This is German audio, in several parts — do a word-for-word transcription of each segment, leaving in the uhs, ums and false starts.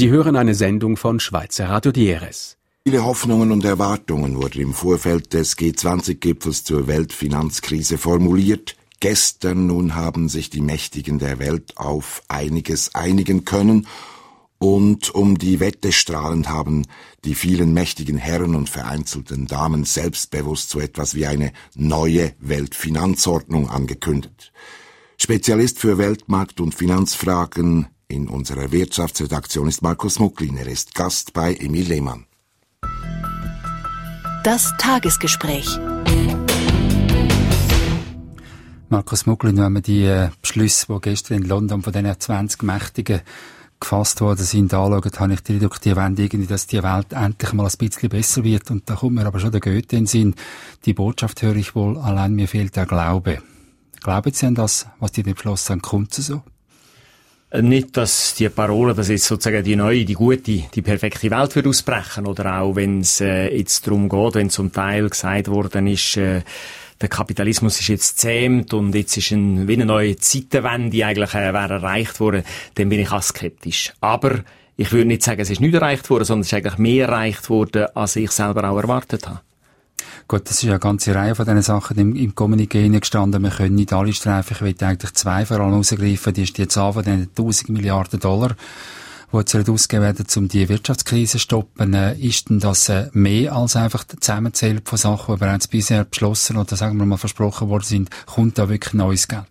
Sie hören eine Sendung von Schweizer Radio Dieres. Viele Hoffnungen und Erwartungen wurden im Vorfeld des G zwanzig Gipfels zur Weltfinanzkrise formuliert. Gestern nun haben sich die Mächtigen der Welt auf einiges einigen können. Und um die Wette strahlend haben die vielen mächtigen Herren und vereinzelten Damen selbstbewusst so etwas wie eine neue Weltfinanzordnung angekündigt. Spezialist für Weltmarkt- und Finanzfragen in unserer Wirtschaftsredaktion ist Markus Mucklin. Er ist Gast bei Emil Lehmann. Das Tagesgespräch. Markus Mucklin, wenn man die äh, Beschlüsse, die gestern in London von den zwanzig Mächtigen gefasst worden sind, anschauen, habe ich die Eindruck, die wollen irgendwie, dass die Welt endlich mal ein bisschen besser wird. Und da kommt mir aber schon der Goethe in den Sinn. Die Botschaft höre ich wohl, allein mir fehlt der Glaube. Glauben Sie an das, was die beschlossen haben, kommt es so? Nicht, dass die Parole, dass jetzt sozusagen die neue, die gute, die perfekte Welt wird ausbrechen, oder auch wenn es äh, jetzt darum geht, wenn zum Teil gesagt worden ist, äh, der Kapitalismus ist jetzt zähmt und jetzt ist ein, wie eine neue Zeitenwende eigentlich äh, wäre erreicht worden, dann bin ich auch skeptisch. Aber ich würde nicht sagen, es ist nicht erreicht worden, sondern es ist eigentlich mehr erreicht worden, als ich selber auch erwartet habe. Gut, das ist ja eine ganze Reihe von diesen Sachen im, im Kommuniqué gestanden. Wir können nicht alle streifen. Ich will eigentlich zwei vor allem rausgreifen. Die ist die Zahl von den tausend Milliarden Dollar, die jetzt ausgegeben werden, um die Wirtschaftskrise zu stoppen. Äh, ist denn das äh, mehr als einfach der Zusammenzählen von Sachen, die bereits bisher beschlossen oder sagen wir mal versprochen worden sind? Kommt da wirklich neues Geld?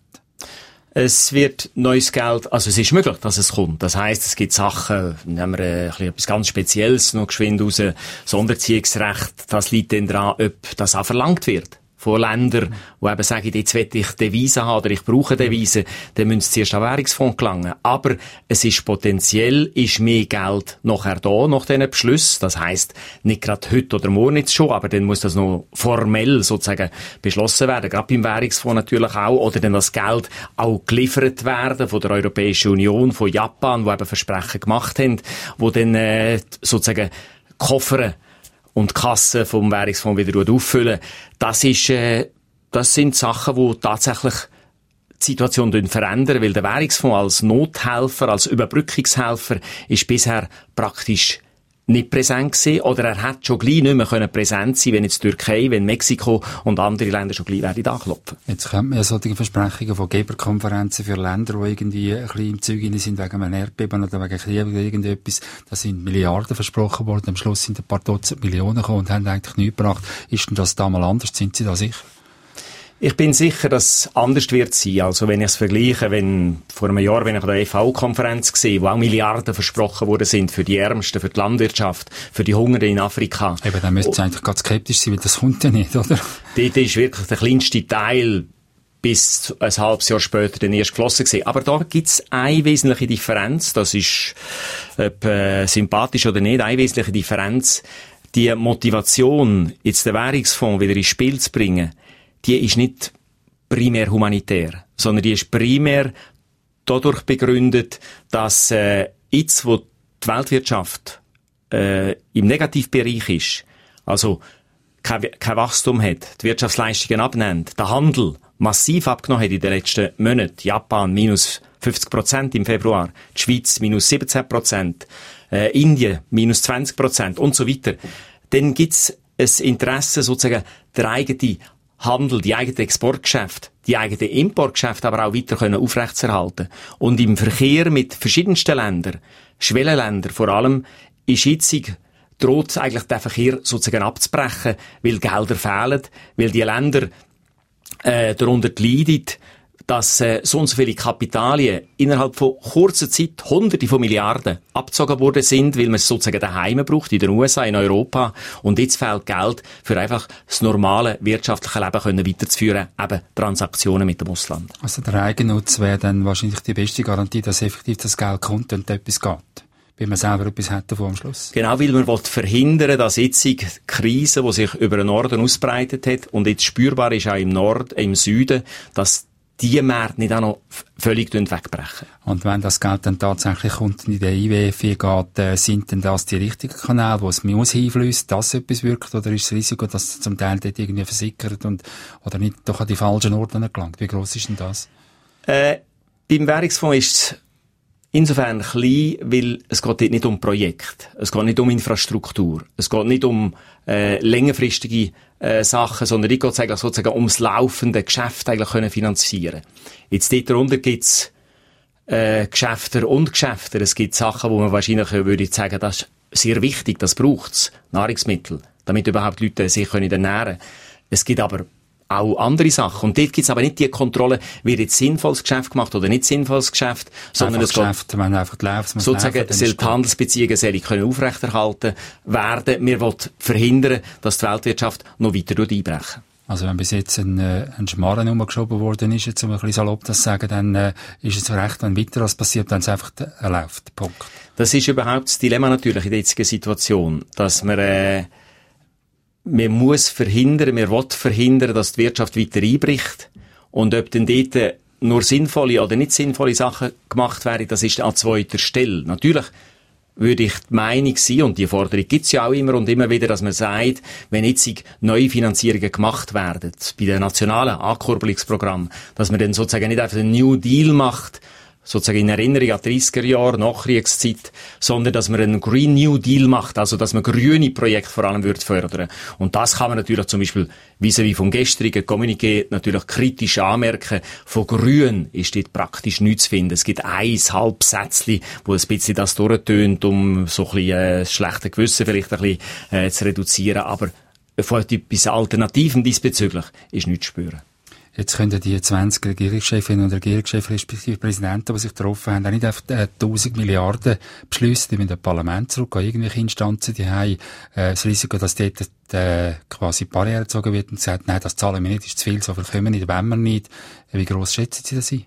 Es wird neues Geld, also es ist möglich, dass es kommt. Das heisst, es gibt Sachen, nehmen wir äh, ein bisschen etwas ganz Spezielles noch geschwind raus, Sonderziehungsrecht, das liegt dann daran, ob das auch verlangt wird. Von Ländern, die eben sagen, jetzt will ich Devisen haben oder ich brauche Devisen, dann müssen sie zuerst an den Währungsfonds gelangen. Aber es ist potenziell, ist mehr Geld nachher da, nach diesen Beschlüssen. Das heisst, nicht gerade heute oder morgen jetzt schon, aber dann muss das noch formell sozusagen beschlossen werden. Gerade beim Währungsfonds natürlich auch. Oder dann das Geld auch geliefert werden von der Europäischen Union, von Japan, die eben Versprechen gemacht haben, die dann äh, sozusagen Koffer und die Kasse vom Währungsfonds wieder auffüllen. Das ist, äh, das sind Sachen, die tatsächlich die Situation verändern, weil der Währungsfonds als Nothelfer, als Überbrückungshelfer ist bisher praktisch nicht präsent gewesen, oder er hat schon gleich nicht mehr können präsent sein, wenn jetzt die Türkei, wenn Mexiko und andere Länder schon gleich werden anklopfen. Jetzt kommen ja solche Versprechungen von Geberkonferenzen für Länder, die irgendwie ein bisschen im Zeug sind wegen einem Erdbeben oder wegen Krieg oder irgendetwas. Da sind Milliarden versprochen worden, am Schluss sind ein paar Dutzend Millionen gekommen und haben eigentlich nichts gebracht. Ist denn das da mal anders? Sind Sie da sicher? Ich bin sicher, dass es anders wird sein. Also wenn ich es vergleiche, wenn vor einem Jahr, wenn ich an der E V U-Konferenz gesehen, wo auch Milliarden versprochen worden sind für die Ärmsten, für die Landwirtschaft, für die Hungernden in Afrika. Eben, dann müsste es eigentlich ganz skeptisch sein, weil das kommt ja nicht, oder? Dort ist wirklich der kleinste Teil bis ein halbes Jahr später dann erst geflossen gewesen. Aber da gibt's eine wesentliche Differenz. Das ist, ob äh, sympathisch oder nicht, eine wesentliche Differenz. Die Motivation, jetzt den Währungsfonds wieder ins Spiel zu bringen, die ist nicht primär humanitär, sondern die ist primär dadurch begründet, dass äh, jetzt, wo die Weltwirtschaft äh, im Negativbereich ist, also kein, kein Wachstum hat, die Wirtschaftsleistungen abnimmt, der Handel massiv abgenommen hat in den letzten Monaten, Japan minus fünfzig Prozent im Februar, die Schweiz minus siebzehn Prozent, äh, Indien minus zwanzig Prozent und so weiter, dann gibt's ein Interesse, sozusagen der eigene Handel, die eigenen Exportgeschäfte, die eigenen Importgeschäfte aber auch weiter können aufrechtzuerhalten. Und im Verkehr mit verschiedensten Ländern, Schwellenländern vor allem, ist jetzt droht eigentlich der Verkehr sozusagen abzubrechen, weil Gelder fehlen, weil die Länder äh, darunter leiden, dass äh, so und so viele Kapitalien innerhalb von kurzer Zeit Hunderte von Milliarden abgezogen worden sind, weil man es sozusagen daheim braucht, in den U S A, in Europa. Und jetzt fehlt Geld, für einfach das normale wirtschaftliche Leben können weiterzuführen, eben Transaktionen mit dem Ausland. Also der Eigennutz wäre dann wahrscheinlich die beste Garantie, dass effektiv das Geld kommt und etwas geht. Weil man selber etwas hat davon am Schluss. Genau, weil man verhindern will, dass jetzt die Krise, die sich über den Norden ausbreitet hat und jetzt spürbar ist auch im Nord, im Süden, dass die Märkte nicht auch noch völlig wegbrechen. Und wenn das Geld dann tatsächlich kommt in den I W F geht, äh, sind denn das die richtigen Kanäle, wo es muss hinfließt, dass etwas wirkt, oder ist das Risiko, dass es zum Teil dort irgendwie versickert und, oder nicht doch an die falschen Orte gelangt? Wie gross ist denn das? Äh, beim Währungsfonds ist es insofern klein, weil es geht dort nicht um Projekte, es geht nicht um Infrastruktur, es geht nicht um äh, längerfristige äh, Sachen, sondern ich geht eigentlich sozusagen ums laufende Geschäft eigentlich können finanzieren. Jetzt dort darunter gibt's äh, Geschäfte und Geschäfte. Es gibt Sachen, wo man wahrscheinlich würde sagen, das ist sehr wichtig, das braucht's, Nahrungsmittel, damit überhaupt Leute sich können ernähren. Es gibt aber auch andere Sachen. Und dort gibt es aber nicht die Kontrolle, wird jetzt sinnvolles Geschäft gemacht oder nicht sinnvolles Geschäft, sondern einfach es geht Geschäft, wenn einfach läuft, sozusagen, laufen, soll die Handelsbeziehungen sollen können aufrechterhalten werden. Wir wollen verhindern, dass die Weltwirtschaft noch weiter einbrechen. Also wenn bis jetzt ein, äh, ein Schmarren umgeschoben worden ist, jetzt um ein bisschen salopp das zu sagen, dann äh, ist es recht, wenn weiter was passiert, wenn es einfach äh, läuft. Punkt. Das ist überhaupt das Dilemma natürlich in der jetzigen Situation, dass man äh, man muss verhindern, man will verhindern, dass die Wirtschaft weiter einbricht. Und ob dann dort nur sinnvolle oder nicht sinnvolle Sachen gemacht werden, das ist an zweiter Stelle. Natürlich würde ich die Meinung sein, und die Forderung gibt's ja auch immer und immer wieder, dass man sagt, wenn jetzt neue Finanzierungen gemacht werden, bei den nationalen Ankurbelungsprogrammen, dass man dann sozusagen nicht einfach einen New Deal macht, sozusagen in Erinnerung an die dreissiger Jahre, Nachkriegszeit, sondern dass man einen Green New Deal macht, also dass man grüne Projekte vor allem würde fördern. Und das kann man natürlich zum Beispiel vis-à-vis vom gestrigen Kommuniqué natürlich kritisch anmerken. Von Grün ist dort praktisch nichts zu finden. Es gibt ein halbes Sätzchen, wo ein bisschen das durchtönt, um so ein bisschen äh, das schlechte Gewissen vielleicht ein bisschen äh, zu reduzieren. Aber von etwas Alternativem diesbezüglich ist nichts zu spüren. Jetzt können die zwanzig Regierungschefinnen und Regierungschefs, respektive Präsidenten, die sich getroffen haben, auch nicht einfach äh, tausend Milliarden beschliessen, die mit dem Parlament zurückgehen, irgendwelche Instanzen, die haben äh, das Risiko, dass dort äh, quasi Barriere gezogen wird und sagt, nein, das zahlen wir nicht, ist zu viel, so viel können wir nicht, wollen wir nicht. Wie gross schätzen Sie das ein?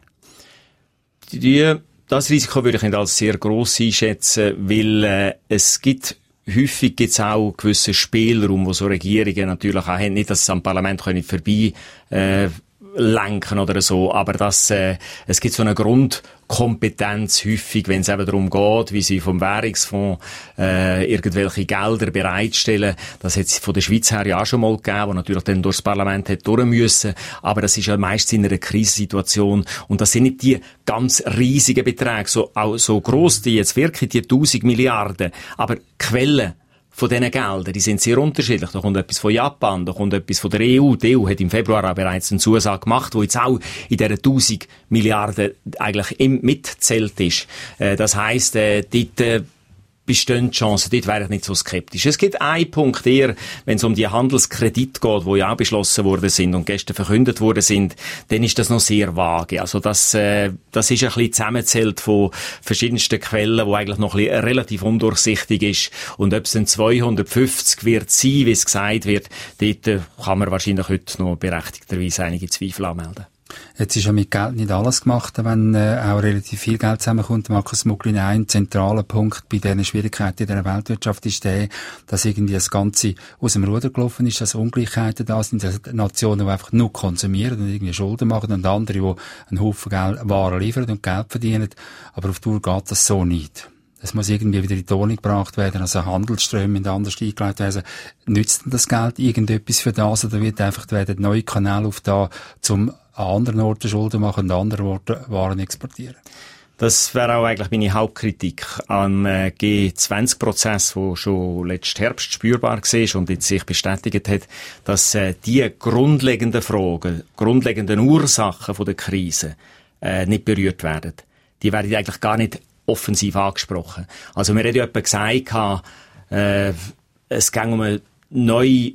Die, das Risiko würde ich nicht als sehr gross einschätzen, weil äh, es gibt häufig gibt es auch gewissen Spielraum, wo so Regierungen natürlich auch haben. Nicht, dass sie am Parlament können vorbei äh, lenken oder so, aber dass, äh, es gibt so eine Grundkompetenz häufig, wenn es eben darum geht, wie sie vom Währungsfonds äh, irgendwelche Gelder bereitstellen. Das hat es von der Schweiz her ja auch schon mal gegeben, wo natürlich dann durchs Parlament hat durch müssen, aber das ist ja meistens in einer Krisensituation und das sind nicht die ganz riesigen Beträge, so, auch so gross die jetzt wirklich, die tausend Milliarden, aber Quellen von diesen Geldern, die sind sehr unterschiedlich. Da kommt etwas von Japan, da kommt etwas von der E U. Die E U hat im Februar auch bereits eine Zusage gemacht, die jetzt auch in dieser tausend Milliarden eigentlich mitzählt ist. Das heisst, dort bestehen Chancen, dort wäre ich nicht so skeptisch. Es gibt einen Punkt eher, wenn es um die Handelskredite geht, die ja auch beschlossen worden sind und gestern verkündet worden sind, dann ist das noch sehr vage. Also das, äh, das ist ein bisschen zusammengezählt von verschiedensten Quellen, wo eigentlich noch ein bisschen relativ undurchsichtig ist. Und ob es dann zweihundertfünfzig wird sein, wie es gesagt wird, dort äh, kann man wahrscheinlich heute noch berechtigterweise einige Zweifel anmelden. Jetzt ist ja mit Geld nicht alles gemacht, wenn äh, auch relativ viel Geld zusammenkommt. Markus Muglin, ein zentraler Punkt bei diesen Schwierigkeiten in der Weltwirtschaft ist der, dass irgendwie das Ganze aus dem Ruder gelaufen ist, dass Ungleichheiten da sind, dass Nationen, die einfach nur konsumieren und irgendwie Schulden machen und andere, die einen Haufen Geld, Waren liefern und Geld verdienen. Aber auf Dauer geht das so nicht. Es muss irgendwie wieder in die Ordnung gebracht werden, also Handelsströme in den anders eingeleitet werden. Nützt denn das Geld irgendetwas für das, oder wird einfach werden neue Kanäle auf da, zum an anderen Orten Schulden machen und an anderen Orten Waren exportieren? Das wäre auch eigentlich meine Hauptkritik am äh, G zwanzig Prozess, der schon letzten Herbst spürbar war und jetzt sich bestätigt hat, dass äh, die grundlegenden Fragen, grundlegenden Ursachen von der Krise äh, nicht berührt werden. Die werden eigentlich gar nicht offensiv angesprochen. Also wir haben ja etwa gesagt, äh, es ging um eine neue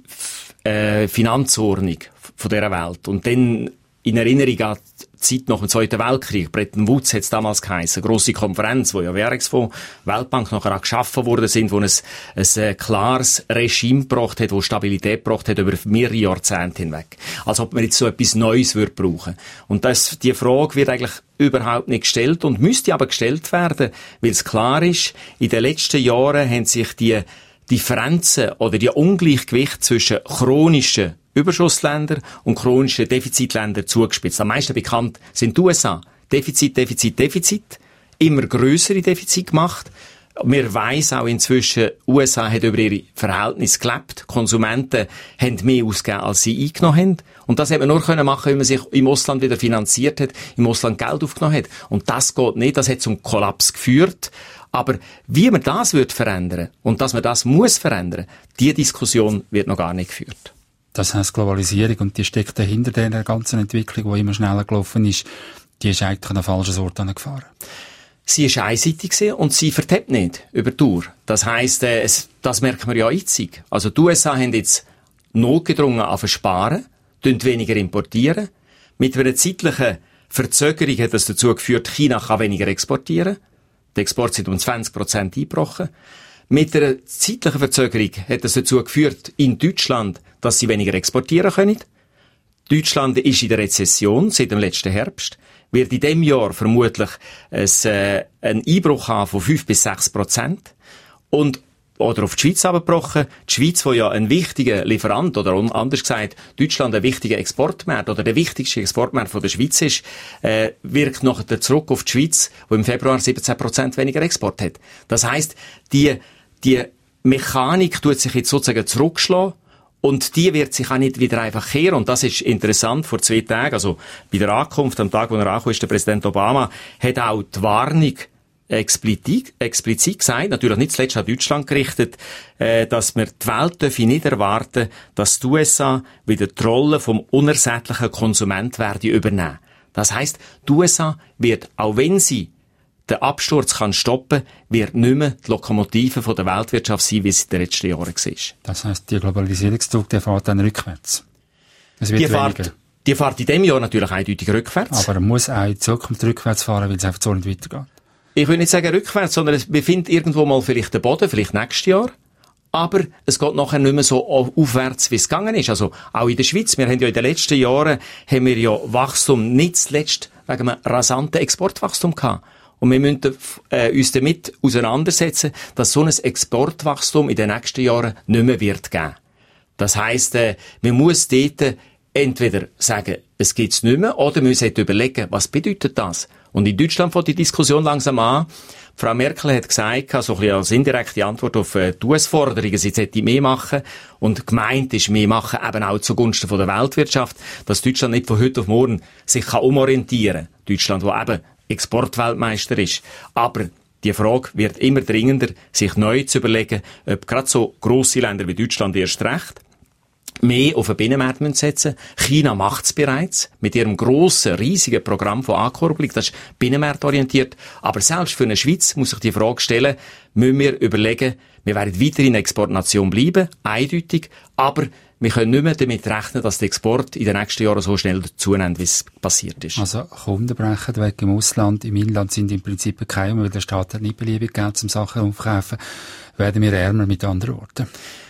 äh, Finanzordnung von dieser Welt. Und dann in Erinnerung an die Zeit nach dem Zweiten Weltkrieg, Bretton Woods hat es damals geheißen, eine grosse Konferenz, wo ja Währungsfonds, Weltbank nachher auch geschaffen worden sind, wo ein, ein, ein klares Regime gebracht hat, wo Stabilität gebracht hat über mehrere Jahrzehnte hinweg. Als ob man jetzt so etwas Neues würde brauchen. Und das, die Frage wird eigentlich überhaupt nicht gestellt und müsste aber gestellt werden, weil es klar ist, in den letzten Jahren haben sich die Differenzen oder die Ungleichgewichte zwischen chronischen Überschussländer und chronische Defizitländer zugespitzt. Am meisten bekannt sind die U S A. Defizit, Defizit, Defizit. Immer grössere Defizite gemacht. Wir weiss auch inzwischen, U S A hat über ihre Verhältnisse gelebt. Konsumenten haben mehr ausgegeben, als sie eingenommen haben. Und das hat man nur können machen, wenn man sich im Ausland wieder finanziert hat, im Ausland Geld aufgenommen hat. Und das geht nicht. Das hat zum Kollaps geführt. Aber wie man das wird verändern und dass man das muss verändern, diese Diskussion wird noch gar nicht geführt. Das heisst, Globalisierung, und die steckt dahinter der ganzen Entwicklung, die immer schneller gelaufen ist, die ist eigentlich an den falschen Ort gefahren. Sie ist einseitig gewesen und sie vertippt nicht über die Tour. Das heisst, äh, es, das merkt man ja einzig. Also die U S A haben jetzt notgedrungen an Versparen, tun weniger importieren. Mit einer zeitlichen Verzögerung hat das dazu geführt, China kann weniger exportieren. Die Exporte sind um zwanzig Prozent eingebrochen. Mit einer zeitlichen Verzögerung hat das dazu geführt, in Deutschland, dass sie weniger exportieren können. Deutschland ist in der Rezession seit dem letzten Herbst. Wird in diesem Jahr vermutlich ein, äh, einen Einbruch haben von fünf bis sechs Prozent. Und, oder auf die Schweiz abgebrochen. Die Schweiz, die ja ein wichtiger Lieferant, oder anders gesagt, Deutschland ein wichtiger Exportmarkt, oder der wichtigste Exportmarkt von der Schweiz ist, äh, wirkt nachher zurück auf die Schweiz, die im Februar siebzehn Prozent weniger Export hat. Das heisst, die, die Mechanik tut sich jetzt sozusagen zurückschlagen. Und die wird sich auch nicht wieder einfach kehren. Und das ist interessant. Vor zwei Tagen, also bei der Ankunft, am Tag, wo er angekommen ist, der Präsident Obama, hat auch die Warnung explizit, explizit gesagt, natürlich nicht zuletzt an Deutschland gerichtet, äh, dass wir die Welt dürfen nicht erwarten, dass die U S A wieder die Rolle vom unersättlichen Konsument werde übernehmen. Das heisst, die U S A wird, auch wenn sie den Absturz kann stoppen, wird nicht mehr die Lokomotive von der Weltwirtschaft sein, wie es in den letzten Jahren war. Das heisst, die Globalisierungsdruck, der fährt dann rückwärts. Es wird die, fährt, die fährt in diesem Jahr natürlich eindeutig rückwärts. Aber er muss auch in Zukunft rückwärts fahren, weil es einfach so nicht weitergeht. Ich will nicht sagen rückwärts, sondern es befindet irgendwo mal vielleicht den Boden, vielleicht nächstes Jahr. Aber es geht nachher nicht mehr so aufwärts, wie es gegangen ist. Also auch in der Schweiz. Wir haben ja in den letzten Jahren haben wir ja Wachstum, nicht zuletzt wegen einem rasanten Exportwachstum gehabt. Und wir müssen äh, uns damit auseinandersetzen, dass so ein Exportwachstum in den nächsten Jahren nicht mehr wird geben. Das heisst, äh, man muss dort entweder sagen, es gibt's nicht mehr, oder man muss überlegen, was bedeutet das? Und in Deutschland fängt die Diskussion langsam an. Frau Merkel hat gesagt, so ein bisschen als indirekte Antwort auf äh, die U S-Forderungen, sie sollte mehr machen. Und gemeint ist mehr machen eben auch zugunsten von der Weltwirtschaft, dass Deutschland nicht von heute auf morgen sich kann umorientieren kann. Deutschland, wo eben Exportweltmeister ist. Aber die Frage wird immer dringender, sich neu zu überlegen, ob gerade so grosse Länder wie Deutschland erst recht mehr auf den Binnenmarkt setzen müssen. China macht es bereits mit ihrem grossen, riesigen Programm von Ankurbelung. Das ist binnenmarktorientiert. Aber selbst für eine Schweiz muss sich die Frage stellen, müssen wir überlegen, wir werden weiterhin Exportnation bleiben, eindeutig, aber wir können nicht mehr damit rechnen, dass der Export in den nächsten Jahren so schnell zunimmt, wie es passiert ist. Also Kunden brechen weg im Ausland, im Inland sind im Prinzip keine, weil der Staat hat nicht beliebig Geld zum Sachen aufkaufen, werden wir ärmer mit anderen Worten.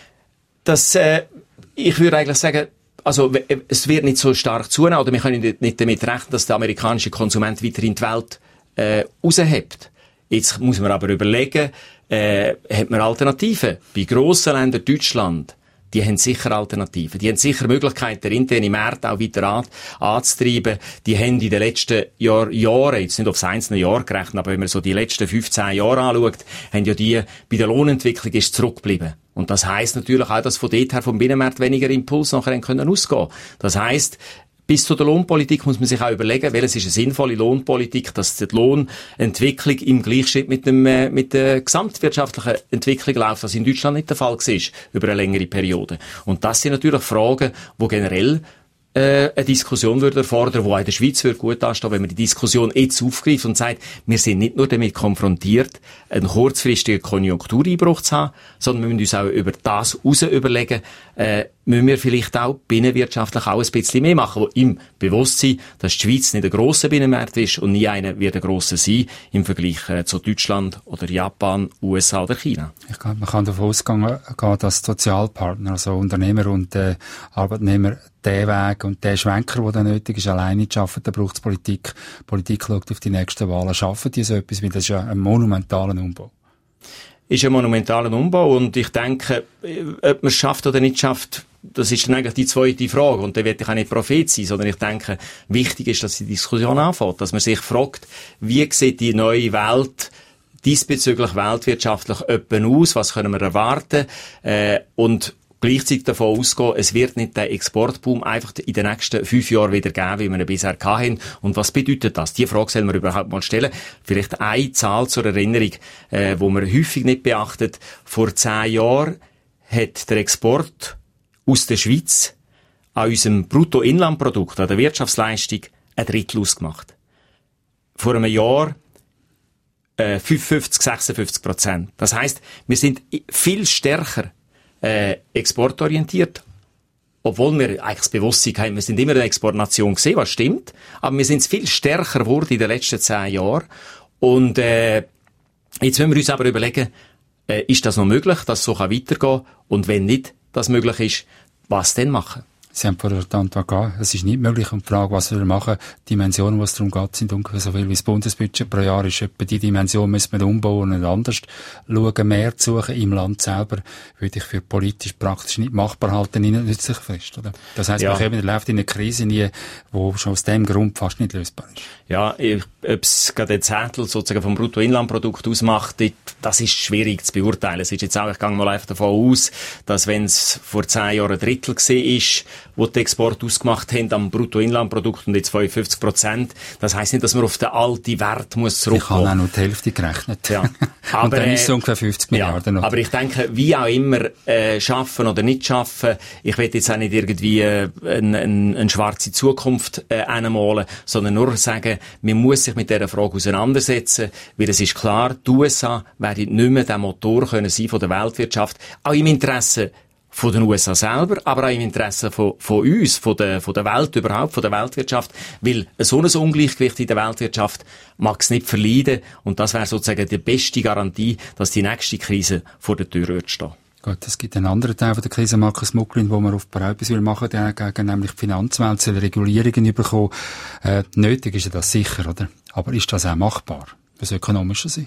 Das, äh, ich würde eigentlich sagen, also es wird nicht so stark zunehmen, oder wir können nicht damit rechnen, dass der amerikanische Konsument weiterhin die Welt äh, raushebt. Jetzt muss man aber überlegen, äh, hat man Alternativen? Bei grossen Ländern, Deutschland, die haben sicher Alternativen. Die haben sicher Möglichkeiten, den internen Markt auch weiter an, anzutreiben. Die haben in den letzten Jahr, Jahren, jetzt nicht aufs einzelne Jahr gerechnet, aber wenn man so die letzten fünfzehn Jahre anschaut, haben ja die, bei der Lohnentwicklung ist zurückgeblieben. Und das heisst natürlich auch, dass von dort her vom Binnenmarkt weniger Impuls nachher können ausgehen. Das heisst, bis zu der Lohnpolitik muss man sich auch überlegen, welches ist eine sinnvolle Lohnpolitik, dass die Lohnentwicklung im Gleichschritt mit dem, äh, mit der gesamtwirtschaftlichen Entwicklung läuft, was in Deutschland nicht der Fall war, über eine längere Periode. Und das sind natürlich Fragen, die generell äh, eine Diskussion würde erfordern, die auch in der Schweiz würde gut anstehen, wenn man die Diskussion jetzt aufgreift und sagt, wir sind nicht nur damit konfrontiert, einen kurzfristigen Konjunktureinbruch zu haben, sondern wir müssen uns auch über das heraus überlegen, äh, müssen wir vielleicht auch binnenwirtschaftlich auch ein bisschen mehr machen, wo im Bewusstsein, dass die Schweiz nicht ein grosser Binnenmarkt ist und nie einer wird ein grosser sein im Vergleich äh, zu Deutschland oder Japan, U S A oder China. Ich glaube, man kann davon ausgehen, dass Sozialpartner, also Unternehmer und äh, Arbeitnehmer, der Weg und der Schwenker, der dann nötig ist, alleine nicht schaffen, da braucht es Politik. Politik schaut auf die nächsten Wahlen. Schaffen die so etwas, weil das ist ja ein monumentaler Umbau. Ist ein monumentaler Umbau und ich denke, ob man es schafft oder nicht schafft, das ist dann eigentlich die zweite Frage und da wird ich auch nicht Prophet sein, sondern ich denke, wichtig ist, dass die Diskussion anfängt, dass man sich fragt, wie sieht die neue Welt diesbezüglich weltwirtschaftlich öppen aus, was können wir erwarten, äh, und gleichzeitig davon ausgehen, es wird nicht den Exportboom einfach in den nächsten fünf Jahren wieder geben, wie wir ihn bisher hatten. Und was bedeutet das? Die Frage sollen wir überhaupt mal stellen. Vielleicht eine Zahl zur Erinnerung, äh, wo man häufig nicht beachtet. Vor zehn Jahren hat der Export aus der Schweiz an unserem Bruttoinlandprodukt, an der Wirtschaftsleistung, ein Drittel ausgemacht. Vor einem Jahr äh, fünfundfünfzig, sechsundfünfzig Prozent. Das heisst, wir sind viel stärker Äh, exportorientiert, obwohl wir eigentlich das Bewusstsein haben, wir sind immer eine Exportnation gewesen, was stimmt, aber wir sind viel stärker geworden in den letzten zehn Jahren und äh, jetzt müssen wir uns aber überlegen, äh, ist das noch möglich, dass es so weitergehen kann und wenn nicht das möglich ist, was denn machen? Sie haben vorher die Antwort gegeben, es ist nicht möglich. Und die Frage, was wir machen, die Dimensionen, was es darum geht, sind ungefähr so viel wie das Bundesbudget pro Jahr ist. Etwa die Dimension müssen wir umbauen und anders schauen, mehr zu suchen im Land selber, würde ich für politisch praktisch nicht machbar halten, nicht nützlich fest, oder? Das heisst, ja. Man läuft in eine Krise nie, die schon aus dem Grund fast nicht lösbar ist. Ja, ob es gerade ein Zettel sozusagen vom Bruttoinlandprodukt ausmacht, das ist schwierig zu beurteilen. Es ist jetzt auch, ich gehe mal einfach davon aus, dass wenn es vor zehn Jahren ein Drittel gewesen ist, wo die Export ausgemacht haben am Bruttoinlandprodukt und jetzt fünfundfünfzig Prozent. Das heisst nicht, dass man auf den alten Wert muss zurückkommen. Ich habe auch noch die Hälfte gerechnet. Ja. Aber, und dann äh, ist es ungefähr fünfzig Milliarden. Ja, aber ich denke, wie auch immer, äh, schaffen oder nicht schaffen, ich will jetzt auch nicht irgendwie äh, eine, eine, eine schwarze Zukunft äh, anmalen, sondern nur sagen, man muss sich mit dieser Frage auseinandersetzen, weil es ist klar, die U S A werden nicht mehr der Motor können sein von der Weltwirtschaft, auch im Interesse von den U S A selber, aber auch im Interesse von, von uns, von der, von der Welt überhaupt, von der Weltwirtschaft, weil so ein Ungleichgewicht in der Weltwirtschaft mag es nicht verleiden und das wäre sozusagen die beste Garantie, dass die nächste Krise vor der Tür wird stehen. Gut, es gibt einen anderen Teil von der Krise, Markus Mucklin, wo man auf etwas will machen dagegen, nämlich die Finanzwelt soll Regulierungen bekommen. Äh, nötig ist ja das sicher, oder? Aber ist das auch machbar, aus ökonomischer Sicht?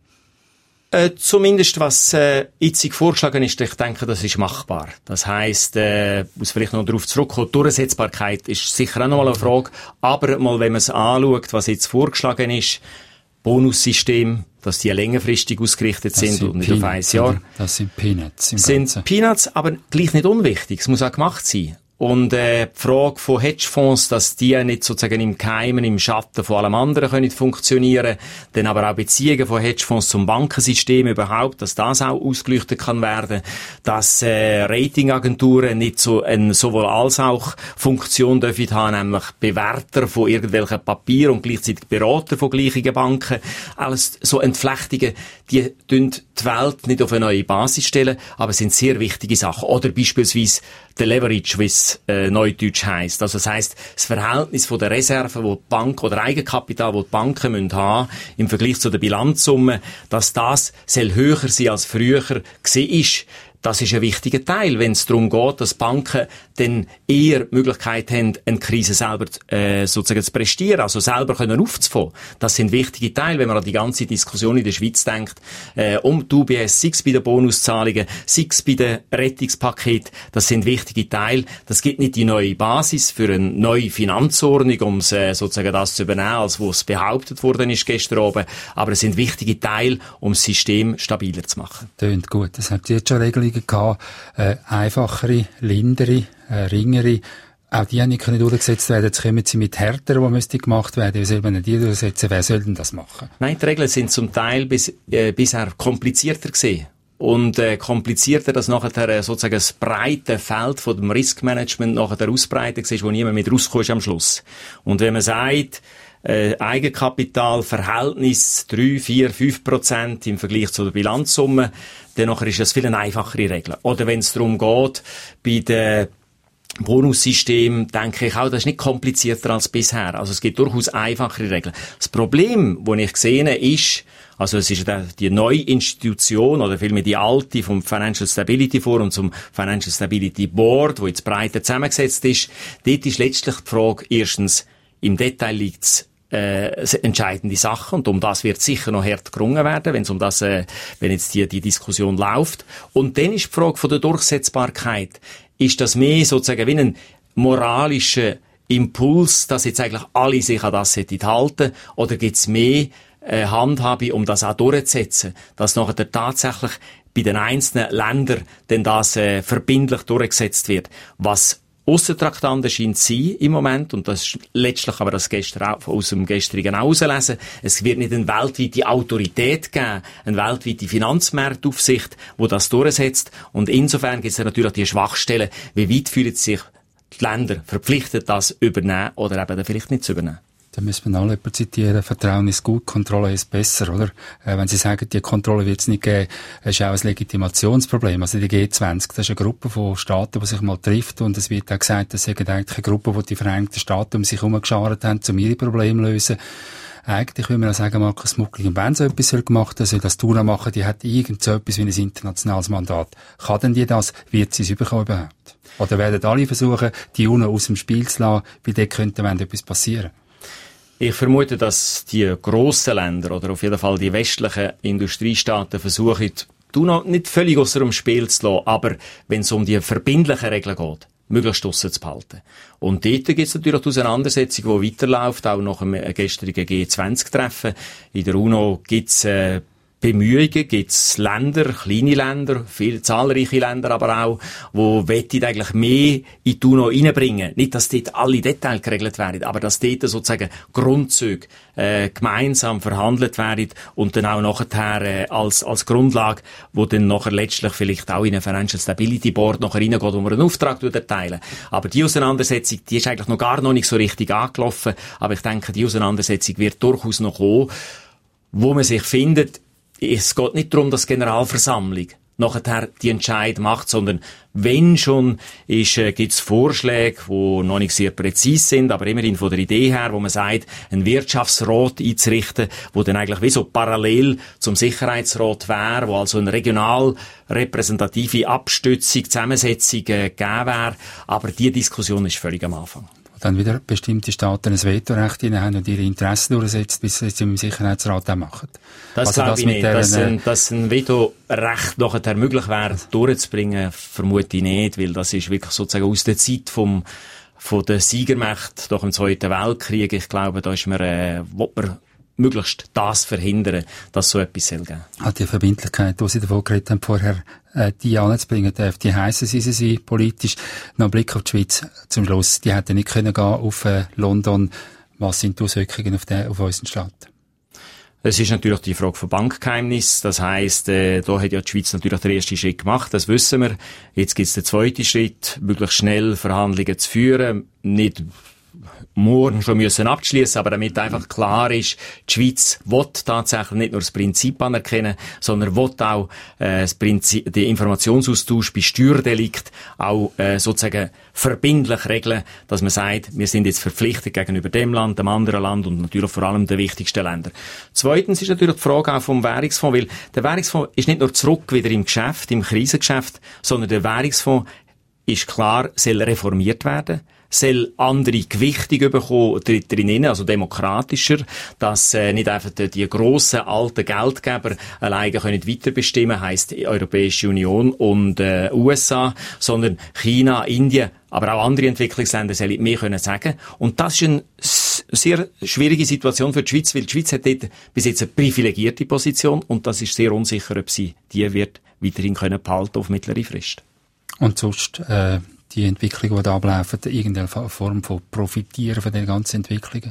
Äh, zumindest was äh, jetzt vorgeschlagen ist, ich denke, das ist machbar. Das heisst, äh, muss vielleicht noch darauf zurückkommen, Durchsetzbarkeit ist sicher auch noch mal eine Frage, aber mal, wenn man es anschaut, was jetzt vorgeschlagen ist, Bonussystem, dass die längerfristig ausgerichtet sind, sind und nicht auf ein Jahr. Das sind Peanuts im sind Ganzen. Peanuts, aber gleich nicht unwichtig. Es muss auch gemacht sein. Und äh, die Frage von Hedgefonds, dass die nicht sozusagen im Geheimen, im Schatten von allem anderen können funktionieren, dann aber auch Beziehungen von Hedgefonds zum Bankensystem überhaupt, dass das auch ausgeleuchtet kann werden, dass äh, Ratingagenturen nicht so eine sowohl als auch Funktion dürfen haben, nämlich Bewerter von irgendwelchen Papieren und gleichzeitig Berater von gleichen Banken. Alles so Entflechtungen, die tun die Welt nicht auf eine neue Basis stellen, aber sind sehr wichtige Sachen. Oder beispielsweise der Leverage, wie es äh, neudeutsch heisst. Also das heisst, das Verhältnis von der Reserven, die die Bank oder Eigenkapital, die die Banken müssen haben, im Vergleich zu der Bilanzsumme, dass das soll höher sein als früher war. Das ist ein wichtiger Teil, wenn es darum geht, dass Banken dann eher die Möglichkeit haben, eine Krise selber äh, sozusagen zu prestieren, also selber können aufzufangen. Das sind wichtige Teile, wenn man an die ganze Diskussion in der Schweiz denkt, äh, um die U B S, sei es bei den Bonuszahlungen, sei es bei den Rettungspaketen, das sind wichtige Teile. Das gibt nicht die neue Basis für eine neue Finanzordnung, um äh, sozusagen das zu übernehmen, als wo es behauptet worden ist gestern oben, aber es sind wichtige Teile, um das System stabiler zu machen. Tönt gut. Das habt ihr jetzt schon Regelungen gehabt, äh, einfachere, lindere, äh, ringere. Auch die haben nicht können durchgesetzt werden. Jetzt kommen sie mit härteren, die müssten gemacht werden. Wie soll man die durchsetzen? Wer soll denn das machen? Nein, die Regeln sind zum Teil bis, äh, bisher komplizierter gewesen. Und äh, komplizierter, dass nachher äh, sozusagen das breite Feld von dem Riskmanagement nachher ausbreitet ist, wo niemand mit rauskommt am Schluss. Und wenn man sagt, Äh, Eigenkapital, Verhältnis drei, vier, fünf Prozent im Vergleich zu der Bilanzsumme, dann nachher ist das viel eine einfachere Regel. Oder wenn es darum geht, bei den Bonussystemen, denke ich auch, das ist nicht komplizierter als bisher. Also es gibt durchaus einfachere Regeln. Das Problem, das ich sehe, ist, also es ist die neue Institution oder vielmehr die alte vom Financial Stability Forum zum Financial Stability Board, wo jetzt breiter zusammengesetzt ist. Dort ist letztlich die Frage, erstens, im Detail liegt's äh, entscheidende Sachen und um das wird sicher noch hart gerungen werden, wenn es um das, äh, wenn jetzt die, die Diskussion läuft. Und dann ist die Frage von der Durchsetzbarkeit. Ist das mehr sozusagen wie ein moralischer Impuls, dass jetzt eigentlich alle sich an das halten, oder gibt's mehr äh, handhabe, um das auch durchzusetzen, dass nachher tatsächlich bei den einzelnen Ländern denn das äh, verbindlich durchgesetzt wird. Was Aussentraktanten scheint zu sein im Moment, und das ist letztlich aber das gestern auch, aus dem gestrigen auslesen. Es wird nicht eine weltweite Autorität geben, eine weltweite Finanzmarktaufsicht, die das durchsetzt. Und insofern gibt es natürlich die Schwachstellen, wie weit fühlen sich die Länder verpflichtet, das übernehmen oder eben vielleicht nicht zu übernehmen. Da müssen wir noch jemanden zitieren. Vertrauen ist gut, Kontrolle ist besser, oder? Äh, wenn Sie sagen, die Kontrolle wird es nicht geben, ist auch ein Legitimationsproblem. Also die G zwanzig, das ist eine Gruppe von Staaten, die sich mal trifft, und es wird auch gesagt, das ist eigentlich eine Gruppe, die die Vereinigten Staaten um sich herum geschart haben, um ihre Probleme zu lösen. Eigentlich würde man auch sagen, Markus Muckling, wenn so etwas gemacht hat, soll das Tuna machen, die hat irgend so etwas wie ein internationales Mandat. Kann denn die das? Wird sie es bekommen überhaupt? Oder werden alle versuchen, die UNO aus dem Spiel zu lassen, weil dort könnte wenn etwas passieren? Ich vermute, dass die grossen Länder oder auf jeden Fall die westlichen Industriestaaten versuchen, die UNO nicht völlig außer dem Spiel zu lassen, aber wenn es um die verbindlichen Regeln geht, möglichst draussen zu behalten. Und dort gibt es natürlich die Auseinandersetzung, die weiterläuft, auch nach dem gestrigen G zwanzig Treffen. In der UNO gibt es äh, Bemühungen, gibt es Länder, kleine Länder, viele zahlreiche Länder aber auch, die wettet eigentlich mehr in die UNO reinbringen. Nicht, dass dort alle Details geregelt werden, aber dass dort sozusagen Grundzüge äh, gemeinsam verhandelt werden und dann auch nachher äh, als, als Grundlage, wo dann nachher letztlich vielleicht auch in ein Financial Stability Board nachher reingeht, wo man einen Auftrag erteilen. Aber die Auseinandersetzung, die ist eigentlich noch gar noch nicht so richtig angelaufen, aber ich denke, die Auseinandersetzung wird durchaus noch kommen, wo man sich findet. Es geht nicht darum, dass die Generalversammlung nachher die Entscheid macht, sondern wenn schon, ist, äh, gibt's Vorschläge, die noch nicht sehr präzise sind, aber immerhin von der Idee her, wo man sagt, einen Wirtschaftsrat einzurichten, wo dann eigentlich wie so parallel zum Sicherheitsrat wäre, wo also eine regional repräsentative Abstützung, Zusammensetzung äh, gegeben wäre. Aber die Diskussion ist völlig am Anfang. Dann wieder bestimmte Staaten ein Vetorecht haben und ihre Interessen durchsetzen, bis sie es im Sicherheitsrat auch machen. Das also glaube das ich nicht. Dass ein, dass ein Vetorecht nachher möglich wäre, durchzubringen, vermute ich nicht, weil das ist wirklich sozusagen aus der Zeit vom, von der Siegermacht nach dem Zweiten Weltkrieg. Ich glaube, da ist man, äh, will man möglichst das verhindern, dass so etwas soll geben. Hat die Verbindlichkeit, die Sie davon geredet haben, vorher, äh, die anzubringen darf, die heissen sie sie politisch. Noch ein Blick auf die Schweiz zum Schluss. Die hätten nicht können gehen auf äh, London. Was sind die Auswirkungen auf, den, auf unseren Staat? Es ist natürlich die Frage von Bankgeheimnis. Das heisst, äh, da hat ja die Schweiz natürlich den ersten Schritt gemacht, das wissen wir. Jetzt gibt es den zweiten Schritt, möglichst schnell Verhandlungen zu führen. Nicht morgen schon müssen abschließen, aber damit einfach klar ist, die Schweiz will tatsächlich nicht nur das Prinzip anerkennen, sondern will auch äh, das Prinzip, den Informationsaustausch bei Steuerdelikt auch äh, sozusagen verbindlich regeln, dass man sagt, wir sind jetzt verpflichtet gegenüber dem Land, dem anderen Land und natürlich vor allem den wichtigsten Ländern. Zweitens ist natürlich die Frage auch vom Währungsfonds, weil der Währungsfonds ist nicht nur zurück wieder im Geschäft, im Krisengeschäft, sondern der Währungsfonds ist klar, soll reformiert werden, soll andere Gewichtung bekommen drinnen, also demokratischer, dass äh, nicht einfach die, die grossen alten Geldgeber alleine können weiter bestimmen, heisst die Europäische Union und äh, U S A, sondern China, Indien, aber auch andere Entwicklungsländer sollen mehr können sagen. Und das ist eine sehr schwierige Situation für die Schweiz, weil die Schweiz hat dort bis jetzt eine privilegierte Position und das ist sehr unsicher, ob sie die wird weiterhin können behalten auf mittlere Frist. Und sonst äh die Entwicklungen, die da ablaufen, irgendeine Form von Profitieren von den ganzen Entwicklungen.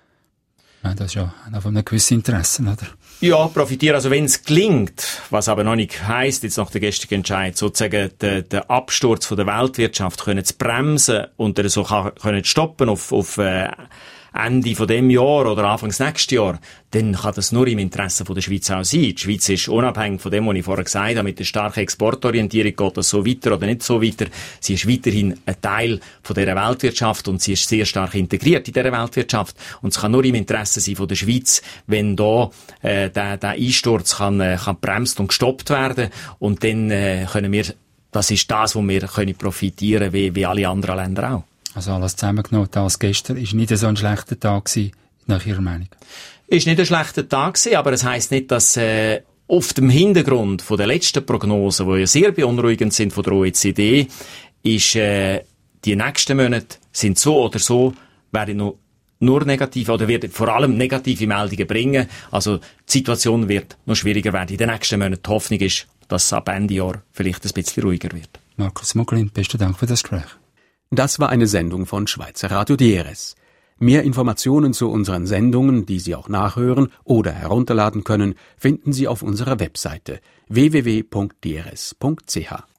Ja, das ist ja auch von einem gewissen Interesse, oder? Ja, profitieren, also wenn es gelingt, was aber noch nicht heisst, jetzt nach der gestrigen Entscheid, sozusagen den, den Absturz von der Weltwirtschaft können zu bremsen und so kann, können stoppen auf, auf äh, Ende von dem Jahr oder Anfangs nächstes Jahr, dann kann das nur im Interesse von der Schweiz auch sein. Die Schweiz ist unabhängig von dem, was ich vorher gesagt habe, mit der starken Exportorientierung geht das so weiter oder nicht so weiter. Sie ist weiterhin ein Teil von dieser Weltwirtschaft und sie ist sehr stark integriert in dieser Weltwirtschaft. Und es kann nur im Interesse sein von der Schweiz, wenn da äh, der, der Einsturz kann, äh, kann bremst und gestoppt werden und dann äh, können wir, das ist das, wo wir können profitieren wie, wie alle anderen Länder auch. Also alles zusammengenommen, das gestern ist nicht so ein schlechter Tag gewesen, nach Ihrer Meinung? Ist nicht ein schlechter Tag gewesen, aber es heisst nicht, dass äh, auf dem Hintergrund von der letzten Prognosen, die ja sehr beunruhigend sind von der O E C D, ist äh, die nächsten Monate sind so oder so, werden noch nur negative oder wird vor allem negative Meldungen bringen. Also die Situation wird noch schwieriger werden in den nächsten Monaten. Die Hoffnung ist, dass es ab Ende Jahr vielleicht ein bisschen ruhiger wird. Markus Muglin, besten Dank für das Gespräch. Das war eine Sendung von Schweizer Radio D R S. Mehr Informationen zu unseren Sendungen, die Sie auch nachhören oder herunterladen können, finden Sie auf unserer Webseite w w w punkt d r s punkt c h.